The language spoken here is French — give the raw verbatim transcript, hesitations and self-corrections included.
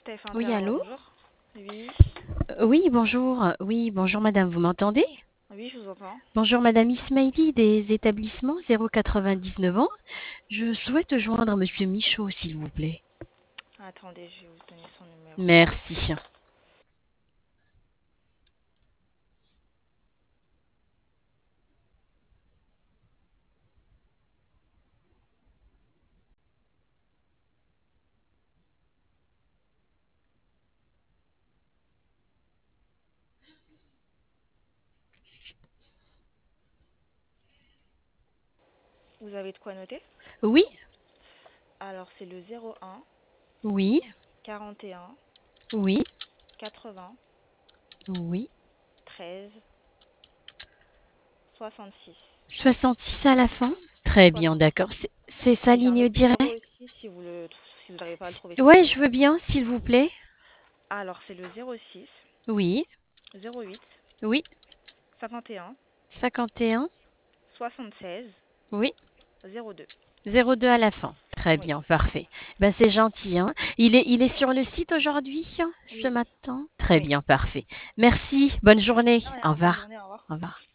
T F un Oui, Terra, allô? bonjour. Oui, Euh, Oui, bonjour. Oui, bonjour madame, vous m'entendez? oui, je vous entends. Bonjour madame Ismaili des établissements zéro quatre-vingt-dix-neuf ans. Je souhaite joindre monsieur Michaud, s'il vous plaît. Attendez, je vais vous donner son numéro. Merci. Vous avez de quoi noter? Oui, Alors, c'est le zéro un oui, quarante et un oui, quatre-vingts oui. treize soixante-six. soixante-six à la fin? Très bien, soixante-six. d'accord. C'est c'est sa Et j'ai un ligne autre numéro directe? aussi si vous le si vous n'arrivez pas à le trouver sur ce Ouais, je numéro. veux bien, s'il vous plaît. Alors, c'est le zéro six Oui, zéro huit oui. cinquante et un cinquante et un? soixante-seize Oui. zéro deux. zéro deux à la fin. Très Oui, bien, parfait. Ben, c'est gentil, hein. Il est, il est sur le site aujourd'hui, ce oui, matin? Très oui. bien, parfait. Merci, bonne journée. De Au rien, bonne revoir. journée, au revoir. Au revoir.